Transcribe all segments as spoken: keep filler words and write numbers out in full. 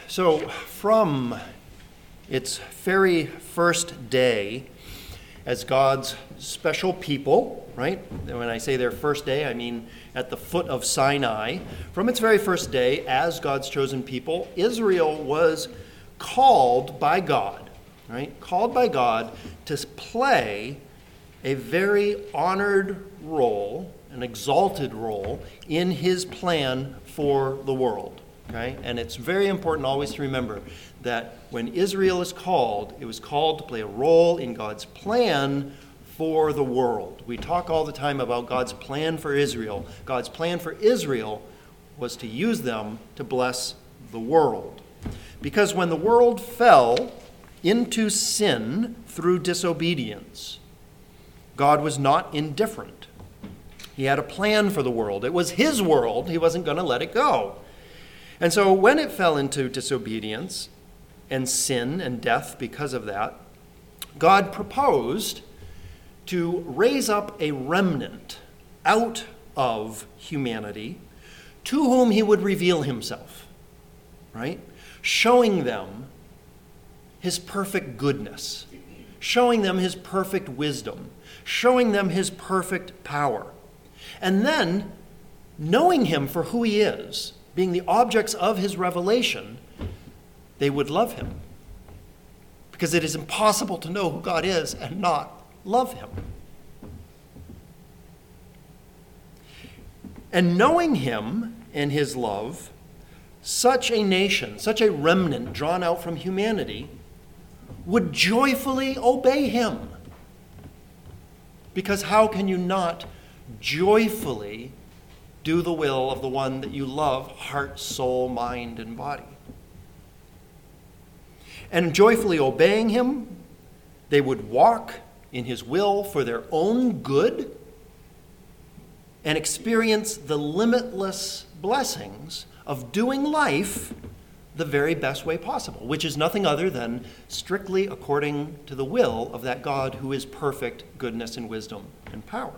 So from its very first day as God's special people, right? And when I say their first day, I mean at the foot of Sinai. From its very first day as God's chosen people, Israel was called by God, right? Called by God to play a very honored role, an exalted role in his plan for the world. Okay? And it's very important always to remember that when Israel is called, it was called to play a role in God's plan for the world. We talk all the time about God's plan for Israel. God's plan for Israel was to use them to bless the world. Because when the world fell into sin through disobedience, God was not indifferent. He had a plan for the world. It was his world. He wasn't going to let it go. And so when it fell into disobedience and sin and death because of that, God proposed to raise up a remnant out of humanity to whom he would reveal himself, right? Showing them his perfect goodness, showing them his perfect wisdom, showing them his perfect power. And then, knowing him for who he is, being the objects of his revelation, they would love him. Because it is impossible to know who God is and not love him. And knowing him and his love, such a nation, such a remnant drawn out from humanity, would joyfully obey him. Because how can you not joyfully do the will of the one that you love, heart, soul, mind, and body? And joyfully obeying him, they would walk in his will for their own good and experience the limitless blessings of doing life the very best way possible, which is nothing other than strictly according to the will of that God who is perfect goodness and wisdom and power.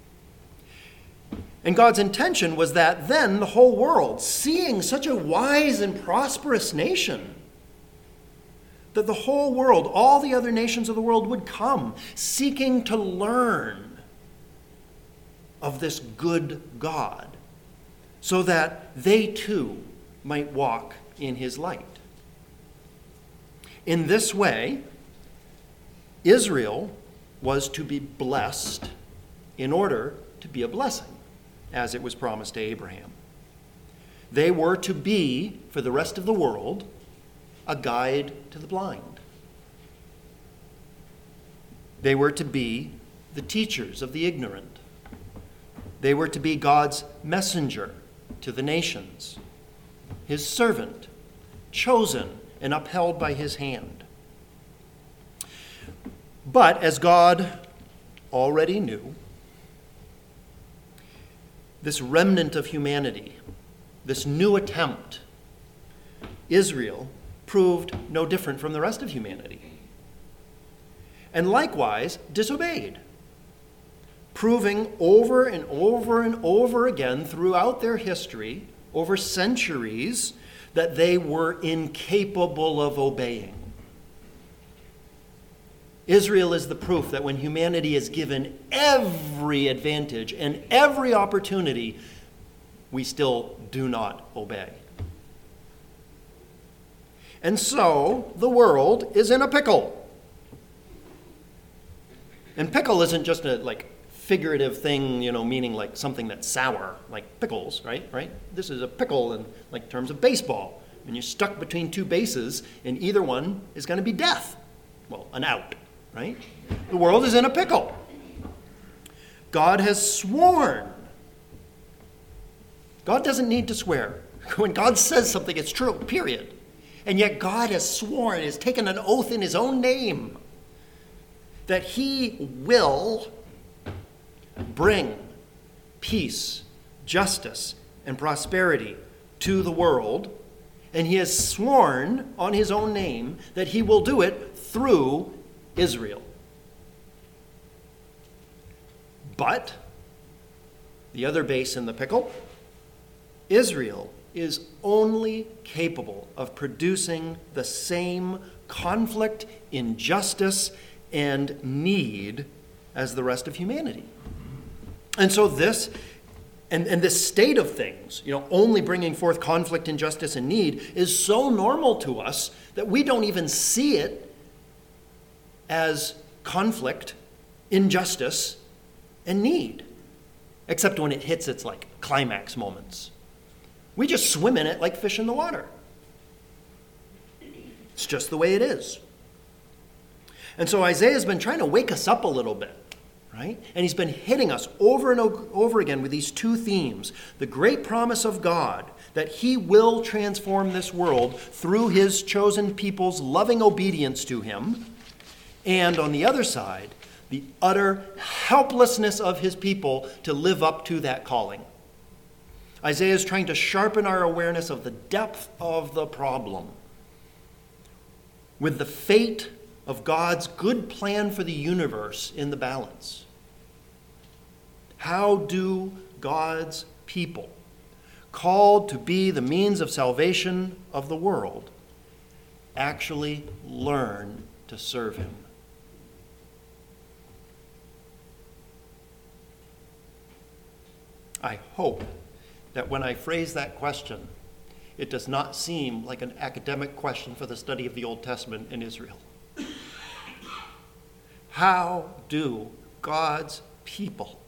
And God's intention was that then the whole world, seeing such a wise and prosperous nation, that the whole world, all the other nations of the world would come seeking to learn of this good God so that they too might walk in his light. In this way, Israel was to be blessed in order to be a blessing, as it was promised to Abraham. They were to be, for the rest of the world, a guide to the blind. They were to be the teachers of the ignorant. They were to be God's messenger to the nations, his servant, chosen and upheld by his hand. But as God already knew, this remnant of humanity, this new attempt, Israel, proved no different from the rest of humanity. And likewise disobeyed, proving over and over and over again throughout their history, over centuries, that they were incapable of obeying. Israel is the proof that when humanity is given every advantage and every opportunity, we still do not obey. And so the world is in a pickle. And pickle isn't just a like figurative thing, you know, meaning like something that's sour, like pickles, right? Right? This is a pickle in like terms of baseball. And you're stuck between two bases, and either one is going to be death. Well, an out. Right? The world is in a pickle. God has sworn. God doesn't need to swear. When God says something, it's true, period. And yet God has sworn, has taken an oath in his own name that he will bring peace, justice, and prosperity to the world. And he has sworn on his own name that he will do it through Israel. But the other base in the pickle, Israel is only capable of producing the same conflict, injustice, and need as the rest of humanity. And so this, and, and this state of things, you know, only bringing forth conflict, injustice, and need is so normal to us that we don't even see it as conflict, injustice, and need, except when it hits its like climax moments. We just swim in it like fish in the water. It's just the way it is. And so Isaiah's been trying to wake us up a little bit, right? And he's been hitting us over and over again with these two themes. The great promise of God that he will transform this world through his chosen people's loving obedience to him. And on the other side, the utter helplessness of his people to live up to that calling. Isaiah is trying to sharpen our awareness of the depth of the problem with the fate of God's good plan for the universe in the balance. How do God's people, called to be the means of salvation of the world, actually learn to serve him? I hope that when I phrase that question, it does not seem like an academic question for the study of the Old Testament in Israel. How do God's people,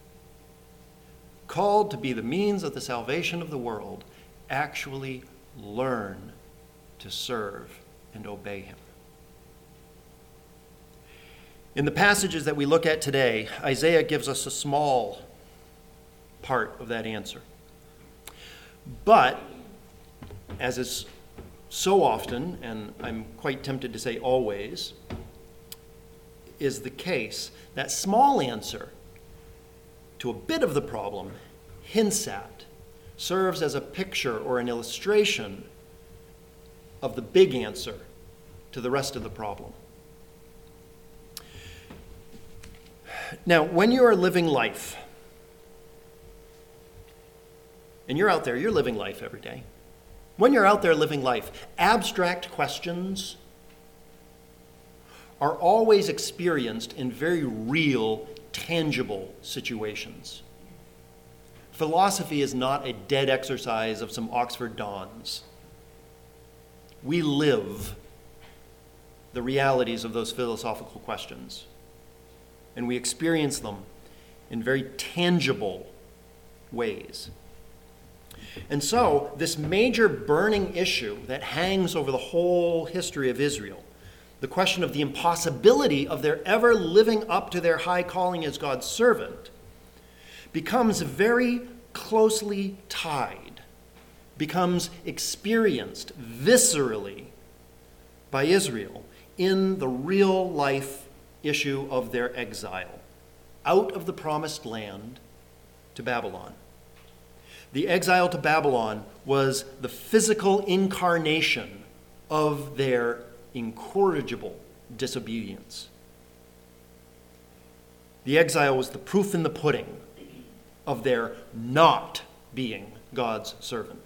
called to be the means of the salvation of the world, actually learn to serve and obey him? In the passages that we look at today, Isaiah gives us a small part of that answer. But, as is so often, and I'm quite tempted to say always, is the case, that small answer to a bit of the problem hints at, serves as a picture or an illustration of the big answer to the rest of the problem. Now, when you are living life, and you're out there, you're living life every day. When you're out there living life, abstract questions are always experienced in very real, tangible situations. Philosophy is not a dead exercise of some Oxford dons. We live the realities of those philosophical questions, and we experience them in very tangible ways. And so, this major burning issue that hangs over the whole history of Israel, the question of the impossibility of their ever living up to their high calling as God's servant, becomes very closely tied, becomes experienced viscerally by Israel in the real life issue of their exile out of the promised land to Babylon. The exile to Babylon was the physical incarnation of their incorrigible disobedience. The exile was the proof in the pudding of their not being God's servant.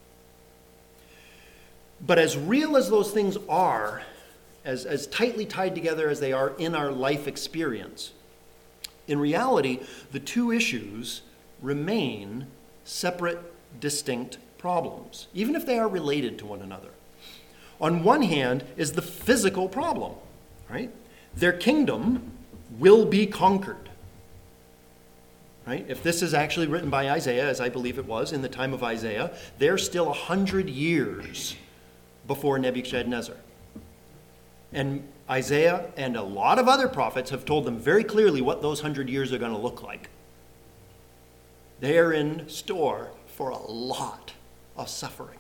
But as real as those things are, as, as tightly tied together as they are in our life experience, in reality, the two issues remain separate, distinct problems, even if they are related to one another. On one hand is the physical problem, right? Their kingdom will be conquered, right? If this is actually written by Isaiah, as I believe it was in the time of Isaiah, they're still a hundred years before Nebuchadnezzar. And Isaiah and a lot of other prophets have told them very clearly what those hundred years are going to look like. They are in store for a lot of suffering.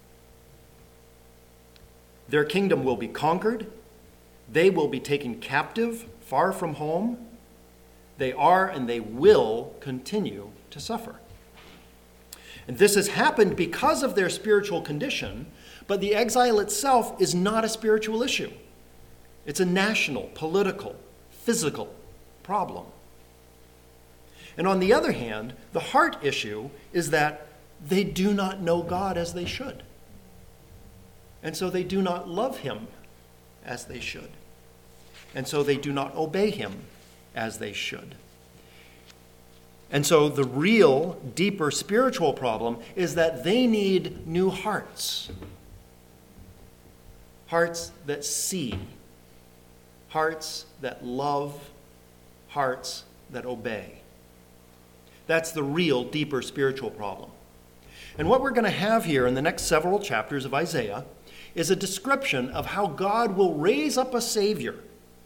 Their kingdom will be conquered. They will be taken captive, far from home. They are and they will continue to suffer. And this has happened because of their spiritual condition, but the exile itself is not a spiritual issue. It's a national, political, physical problem. And on the other hand, the heart issue is that they do not know God as they should. And so they do not love him as they should. And so they do not obey him as they should. And so the real, deeper spiritual problem is that they need new hearts. Hearts that see. Hearts that love. Hearts that obey. That's the real, deeper spiritual problem. And what we're going to have here in the next several chapters of Isaiah is a description of how God will raise up a Savior.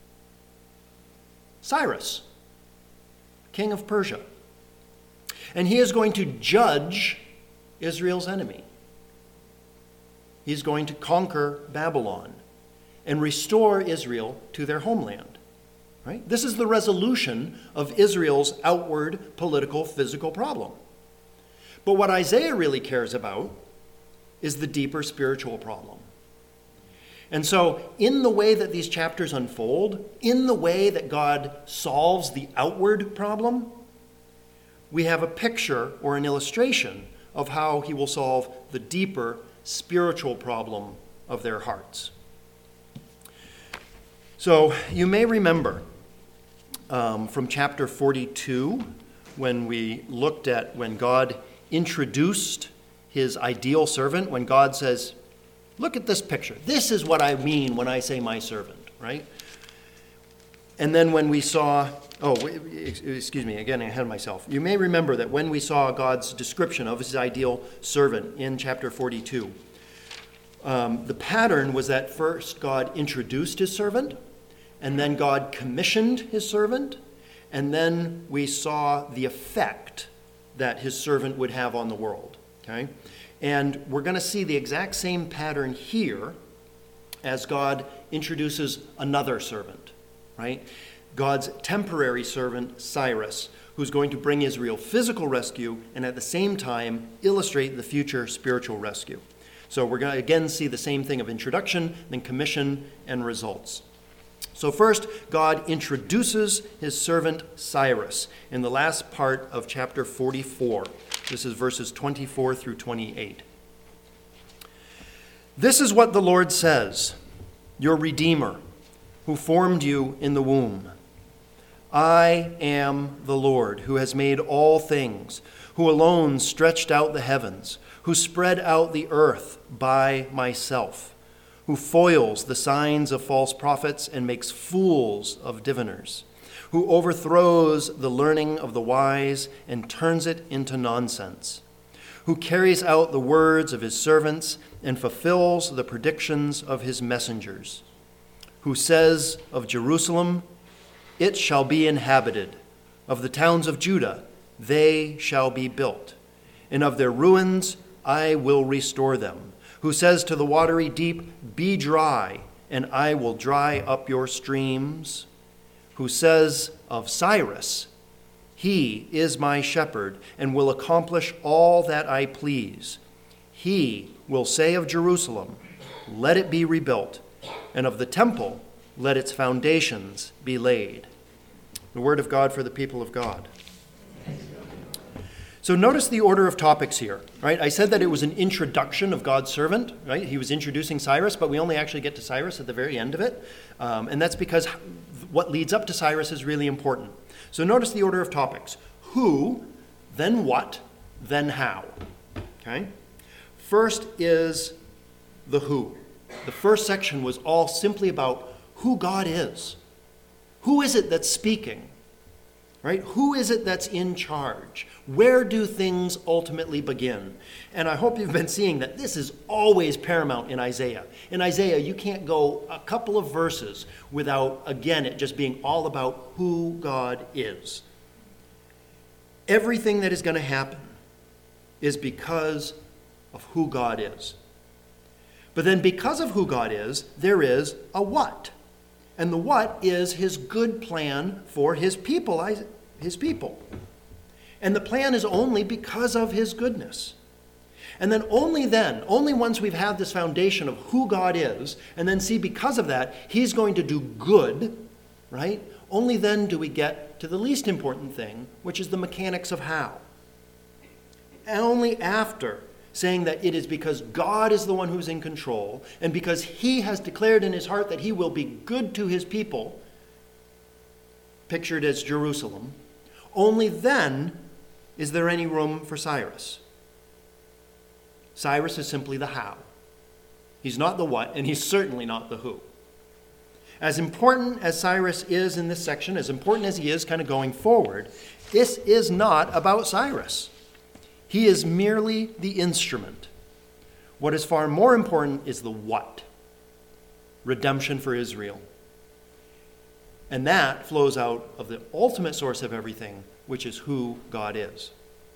Cyrus, king of Persia. And he is going to judge Israel's enemy. He's going to conquer Babylon and restore Israel to their homeland. Right? This is the resolution of Israel's outward political, physical problem. But what Isaiah really cares about is the deeper spiritual problem. And so, in the way that these chapters unfold, in the way that God solves the outward problem, we have a picture or an illustration of how he will solve the deeper spiritual problem of their hearts. So, you may remember um, from chapter forty-two, when we looked at when God introduced his ideal servant, when God says, look at this picture. This is what I mean when I say my servant, right? And then when we saw, oh, excuse me, again, ahead of myself. You may remember that when we saw God's description of his ideal servant in chapter forty-two, um, the pattern was that first God introduced his servant, and then God commissioned his servant, and then we saw the effect that his servant would have on the world, okay? And we're going to see the exact same pattern here as God introduces another servant, right? God's temporary servant, Cyrus, who's going to bring Israel physical rescue and at the same time illustrate the future spiritual rescue. So we're going to again see the same thing of introduction, then commission, and results. So first, God introduces his servant Cyrus in the last part of chapter forty-four. This is verses twenty-four through twenty-eight. This is what the Lord says, your Redeemer, who formed you in the womb. I am the Lord, who has made all things, who alone stretched out the heavens, who spread out the earth by myself, who foils the signs of false prophets and makes fools of diviners, who overthrows the learning of the wise and turns it into nonsense, who carries out the words of his servants and fulfills the predictions of his messengers, who says of Jerusalem, it shall be inhabited, of the towns of Judah, they shall be built, and of their ruins I will restore them, who says to the watery deep, be dry, and I will dry up your streams, who says of Cyrus, he is my shepherd and will accomplish all that I please. He will say of Jerusalem, let it be rebuilt, and of the temple, let its foundations be laid. The word of God for the people of God. So notice the order of topics here, right? I said that it was an introduction of God's servant, right? He was introducing Cyrus, but we only actually get to Cyrus at the very end of it. Um, and that's because what leads up to Cyrus is really important. So notice the order of topics. Who, then what, then how. Okay? First is the who. The first section was all simply about who God is. Who is it that's speaking? Right? Who is it that's in charge? Where do things ultimately begin? And I hope you've been seeing that this is always paramount in Isaiah. In Isaiah, you can't go a couple of verses without, again, it just being all about who God is. Everything that is going to happen is because of who God is. But then because of who God is, there is a what. And the what is his good plan for his people, his people. And the plan is only because of his goodness. And then only then, only once we've had this foundation of who God is, and then see because of that, he's going to do good, right? Only then do we get to the least important thing, which is the mechanics of how. only after saying that it is because God is the one who's in control, and because he has declared in his heart that he will be good to his people, pictured as Jerusalem, only then is there any room for Cyrus. Cyrus is simply the how. He's not the what, and he's certainly not the who. As important as Cyrus is in this section, as important as he is kind of going forward, this is not about Cyrus. He is merely the instrument. What is far more important is the what. Redemption for Israel. And that flows out of the ultimate source of everything, which is who God is.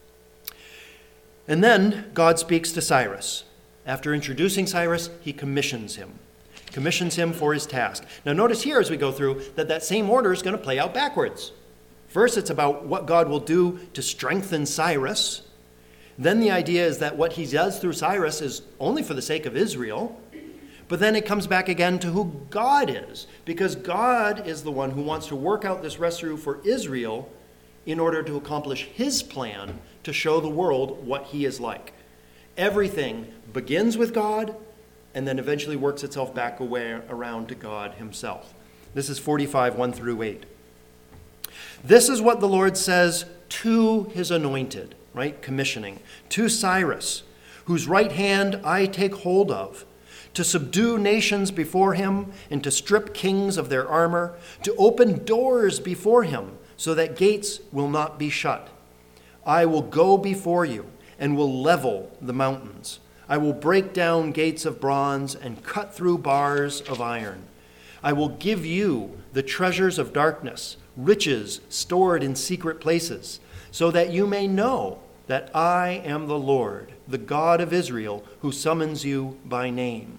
And then God speaks to Cyrus. After introducing Cyrus, he commissions him. Commissions him for his task. Now notice here as we go through that that same order is going to play out backwards. First, it's about what God will do to strengthen Cyrus. Then the idea is that what he does through Cyrus is only for the sake of Israel. But then it comes back again to who God is, because God is the one who wants to work out this rescue for Israel in order to accomplish his plan to show the world what he is like. Everything begins with God and then eventually works itself back away around to God himself. This is forty-five, one through eight. This is what the Lord says to his anointed, right? Commissioning. To Cyrus, whose right hand I take hold of, to subdue nations before him and to strip kings of their armor, to open doors before him so that gates will not be shut. I will go before you and will level the mountains. I will break down gates of bronze and cut through bars of iron. I will give you the treasures of darkness, riches stored in secret places, so that you may know that I am the Lord, the God of Israel, who summons you by name.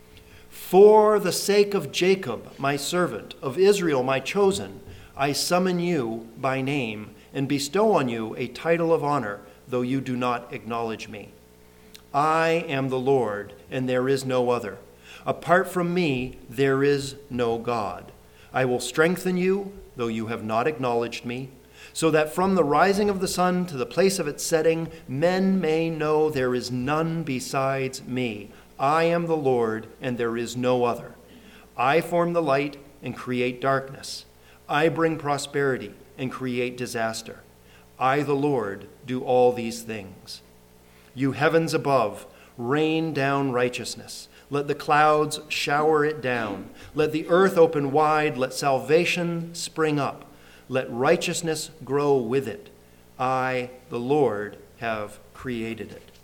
For the sake of Jacob, my servant, of Israel, my chosen, I summon you by name and bestow on you a title of honor, though you do not acknowledge me. I am the Lord, and there is no other. Apart from me, there is no God. I will strengthen you, though you have not acknowledged me, so that from the rising of the sun to the place of its setting, men may know there is none besides me. I am the Lord, and there is no other. I form the light and create darkness. I bring prosperity and create disaster. I, the Lord, do all these things. You heavens above, rain down righteousness. Let the clouds shower it down. Let the earth open wide. Let salvation spring up. Let righteousness grow with it. I, the Lord, have created it.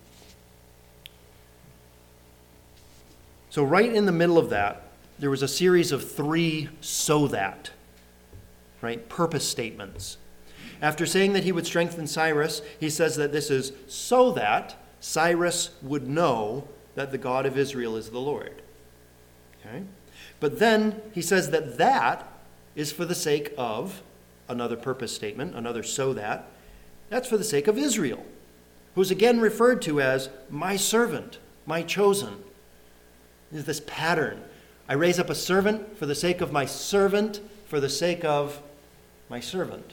So right in the middle of that, there was a series of three so that, right, purpose statements. After saying that he would strengthen Cyrus, he says that this is so that Cyrus would know that the God of Israel is the Lord. Okay? But then he says that that is for the sake of another purpose statement, another so that. That's for the sake of Israel, who's again referred to as my servant, my chosen. There's this pattern. I raise up a servant for the sake of my servant, for the sake of my servant.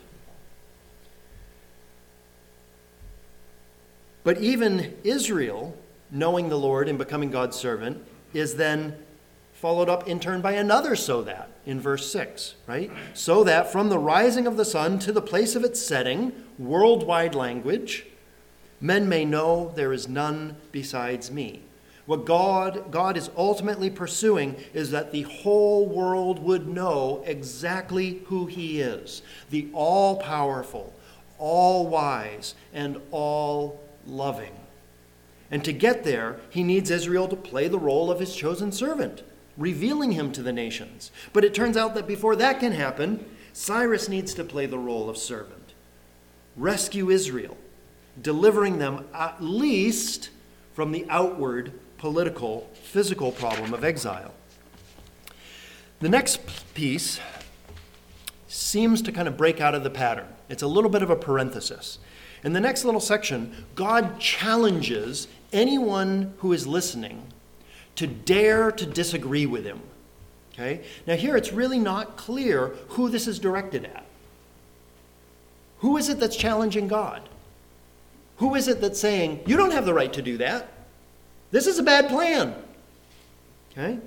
But even Israel, knowing the Lord and becoming God's servant, is then followed up in turn by another so that in verse six, right? So that from the rising of the sun to the place of its setting, worldwide language, men may know there is none besides me. What God, God is ultimately pursuing is that the whole world would know exactly who he is, the all-powerful, all-wise, and all-loving. And to get there, he needs Israel to play the role of his chosen servant, revealing him to the nations. But it turns out that before that can happen, Cyrus needs to play the role of servant, rescue Israel, delivering them at least from the outward political, physical problem of exile. The next piece seems to kind of break out of the pattern. It's a little bit of a parenthesis. In the next little section, God challenges anyone who is listening to dare to disagree with him. Okay? Now here it's really not clear who this is directed at. Who is it that's challenging God? Who is it that's saying, you don't have the right to do that? This is a bad plan. Okay?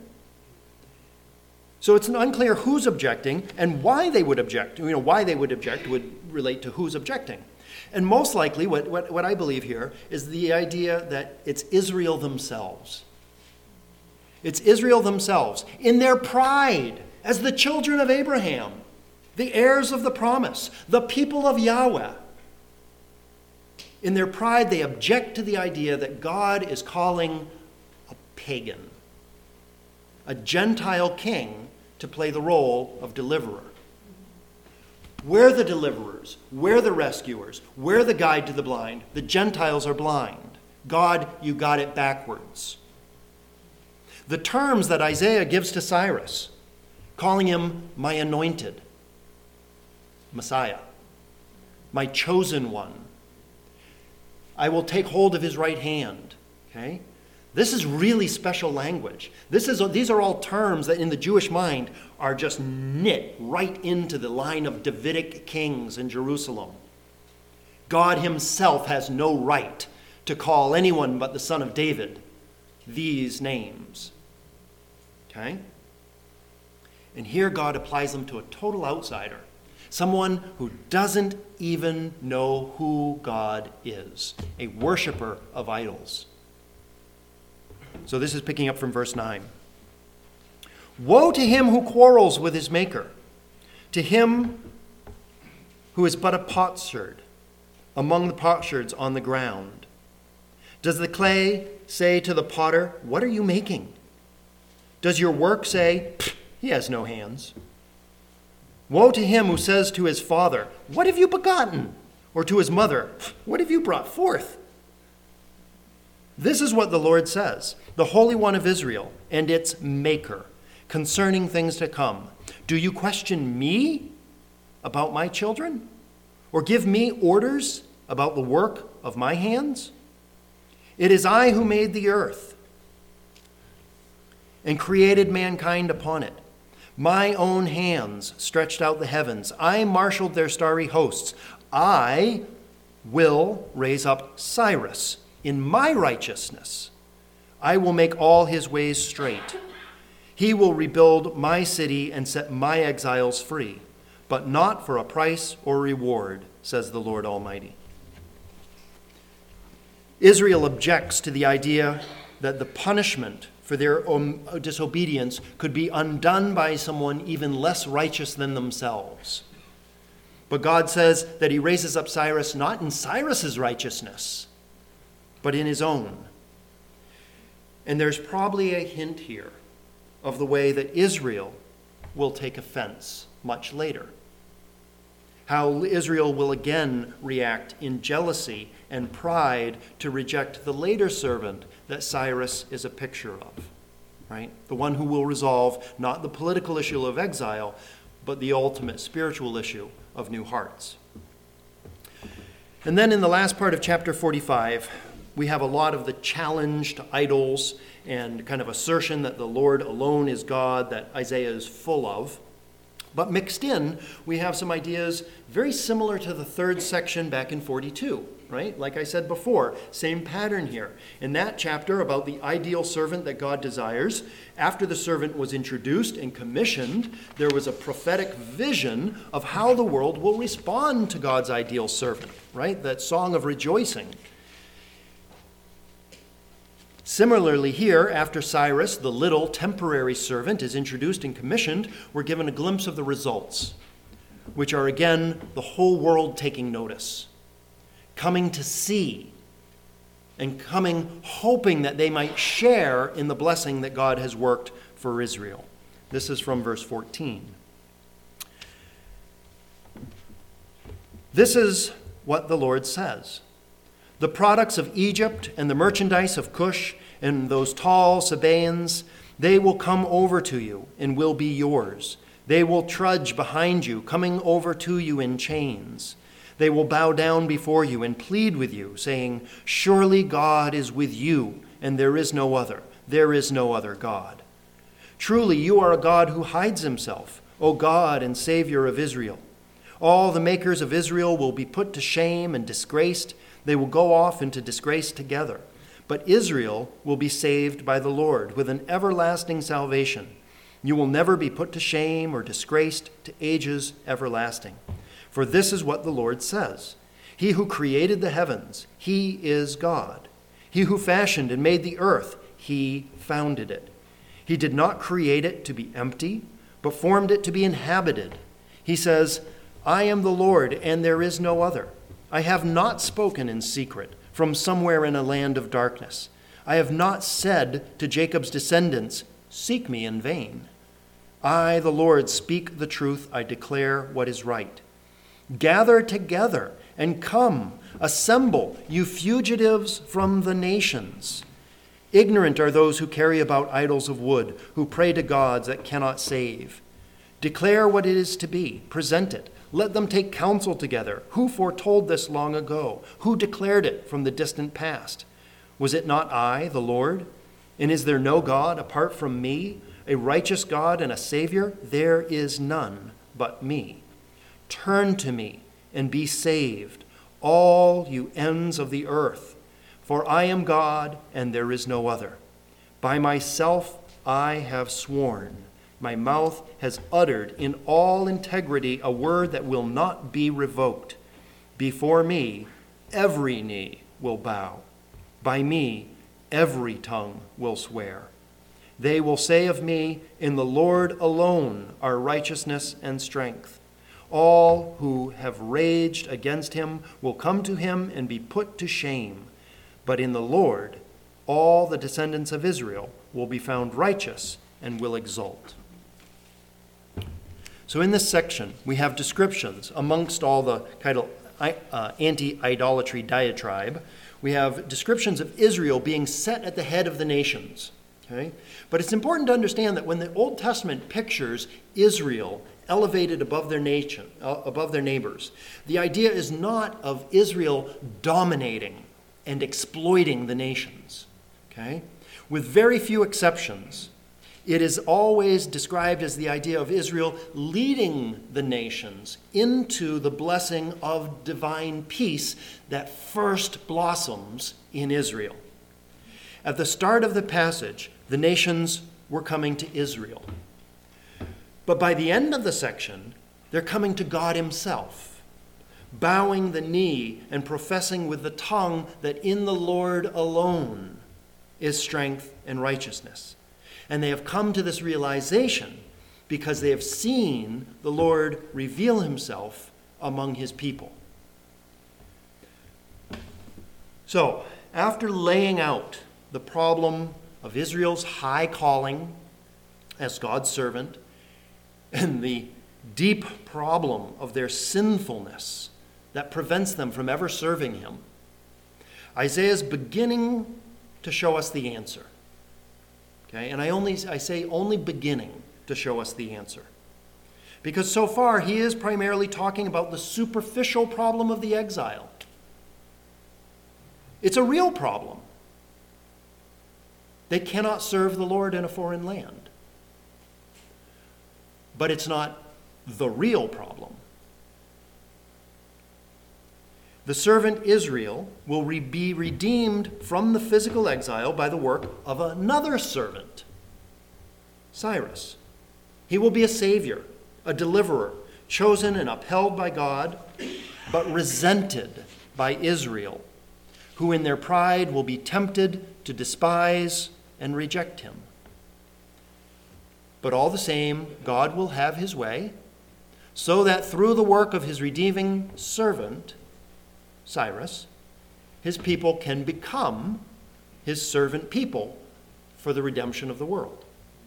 So it's unclear who's objecting and why they would object. You know, why they would object would relate to who's objecting. And most likely, what, what, what I believe here is the idea that it's Israel themselves. It's Israel themselves, in their pride, as the children of Abraham, the heirs of the promise, the people of Yahweh. In their pride, they object to the idea that God is calling a pagan, a Gentile king, to play the role of deliverer. We're the deliverers. We're the rescuers. We're the guide to the blind. The Gentiles are blind. God, you got it backwards. The terms that Isaiah gives to Cyrus, calling him my anointed, Messiah, my chosen one. I will take hold of his right hand. Okay? This is really special language. This is, these are all terms that in the Jewish mind are just knit right into the line of Davidic kings in Jerusalem. God himself has no right to call anyone but the son of David these names. Okay? And here God applies them to a total outsider, someone who doesn't even know who God is, a worshiper of idols. So this is picking up from verse nine. Woe to him who quarrels with his maker, to him who is but a potsherd among the potsherds on the ground. Does the clay say to the potter, what are you making? Does your work say, he has no hands? Woe to him who says to his father, what have you begotten? Or to his mother, what have you brought forth? This is what the Lord says, the Holy One of Israel and its Maker, concerning things to come. Do you question me about my children? Or give me orders about the work of my hands? It is I who made the earth and created mankind upon it. My own hands stretched out the heavens. I marshaled their starry hosts. I will raise up Cyrus in my righteousness. I will make all his ways straight. He will rebuild my city and set my exiles free, but not for a price or reward, says the Lord Almighty. Israel objects to the idea that the punishment for their um, disobedience could be undone by someone even less righteous than themselves. But God says that he raises up Cyrus not in Cyrus's righteousness, but in his own. And there's probably a hint here of the way that Israel will take offense much later. How Israel will again react in jealousy and pride to reject the later servant that Cyrus is a picture of, right? The one who will resolve not the political issue of exile, but the ultimate spiritual issue of new hearts. And then in the last part of chapter forty-five, we have a lot of the challenge to idols and kind of assertion that the Lord alone is God that Isaiah is full of. But mixed in, we have some ideas very similar to the third section back in forty-two, right? Like I said before, same pattern here. In that chapter about the ideal servant that God desires, after the servant was introduced and commissioned, there was a prophetic vision of how the world will respond to God's ideal servant, right? That song of rejoicing. Similarly here, after Cyrus, the little temporary servant, is introduced and commissioned, we're given a glimpse of the results, which are again the whole world taking notice, coming to see, and coming hoping that they might share in the blessing that God has worked for Israel. This is from verse fourteen. This is what the Lord says. The products of Egypt and the merchandise of Cush and those tall Sabaeans, they will come over to you and will be yours. They will trudge behind you, coming over to you in chains. They will bow down before you and plead with you, saying, surely God is with you, and there is no other. There is no other God. Truly, you are a God who hides himself, O God and Savior of Israel. All the makers of Israel will be put to shame and disgraced. They will go off into disgrace together. But Israel will be saved by the Lord with an everlasting salvation. You will never be put to shame or disgraced to ages everlasting. For this is what the Lord says. He who created the heavens, he is God. He who fashioned and made the earth, he founded it. He did not create it to be empty, but formed it to be inhabited. He says, I am the Lord, and there is no other. I have not spoken in secret from somewhere in a land of darkness. I have not said to Jacob's descendants, seek me in vain. I, the Lord, speak the truth. I declare what is right. Gather together and come. Assemble, you fugitives from the nations. Ignorant are those who carry about idols of wood, who pray to gods that cannot save. Declare what it is to be. Present it. Let them take counsel together. Who foretold this long ago? Who declared it from the distant past? Was it not I, the Lord? And is there no God apart from me, a righteous God and a Savior? There is none but me. Turn to me and be saved, all you ends of the earth. For I am God, and there is no other. By myself I have sworn. My mouth has uttered in all integrity a word that will not be revoked. Before me, every knee will bow. By me, every tongue will swear. They will say of me, in the Lord alone are righteousness and strength. All who have raged against him will come to him and be put to shame. But in the Lord, all the descendants of Israel will be found righteous and will exult. So in this section, we have descriptions amongst all the kind of uh, anti-idolatry diatribe. We have descriptions of Israel being set at the head of the nations. Okay? But it's important to understand that when the Old Testament pictures Israel elevated above their nation, uh, above their neighbors, the idea is not of Israel dominating and exploiting the nations. Okay? With very few exceptions, it is always described as the idea of Israel leading the nations into the blessing of divine peace that first blossoms in Israel. At the start of the passage, the nations were coming to Israel. But by the end of the section, they're coming to God himself, bowing the knee and professing with the tongue that in the Lord alone is strength and righteousness. And they have come to this realization because they have seen the Lord reveal himself among his people. So, after laying out the problem of Israel's high calling as God's servant and the deep problem of their sinfulness that prevents them from ever serving him, Isaiah is beginning to show us the answer. Okay, and I only I say only beginning to show us the answer. Because so far he is primarily talking about the superficial problem of the exile. It's a real problem. They cannot serve the Lord in a foreign land. But it's not the real problem. The servant Israel will re- be redeemed from the physical exile by the work of another servant, Cyrus. He will be a savior, a deliverer, chosen and upheld by God, but resented by Israel, who in their pride will be tempted to despise and reject him. But all the same, God will have his way, so that through the work of his redeeming servant, Cyrus, his people can become his servant people for the redemption of the world.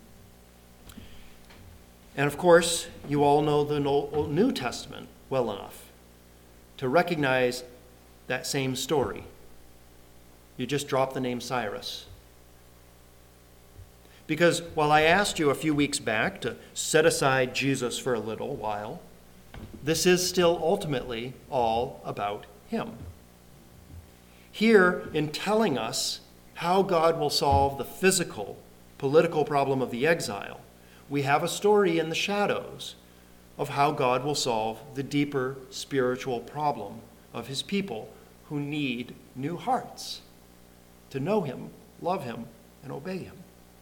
And of course, you all know the New Testament well enough to recognize that same story. You just drop the name Cyrus. Because while I asked you a few weeks back to set aside Jesus for a little while, this is still ultimately all about him. Here, in telling us how God will solve the physical, political problem of the exile, we have a story in the shadows of how God will solve the deeper spiritual problem of his people who need new hearts to know him, love him, and obey him.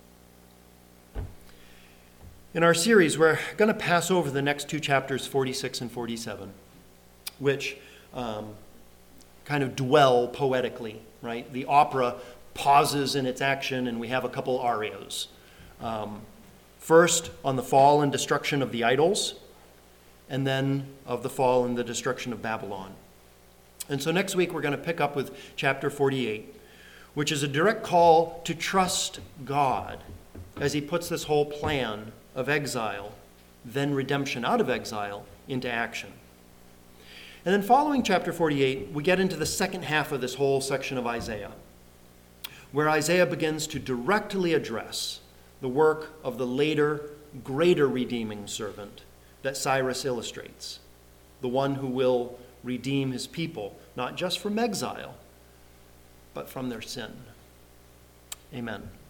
In our series, we're going to pass over the next two chapters, forty-six and forty-seven, which um, kind of dwell poetically, right? The opera pauses in its action, and we have a couple arios. Um, first, on the fall and destruction of the idols, and then of the fall and the destruction of Babylon. And so next week, we're going to pick up with chapter forty-eight, which is a direct call to trust God as he puts this whole plan of exile, then redemption out of exile, into action. And then following chapter forty-eight, we get into the second half of this whole section of Isaiah, where Isaiah begins to directly address the work of the later, greater redeeming servant that Cyrus illustrates, the one who will redeem his people, not just from exile, but from their sin. Amen.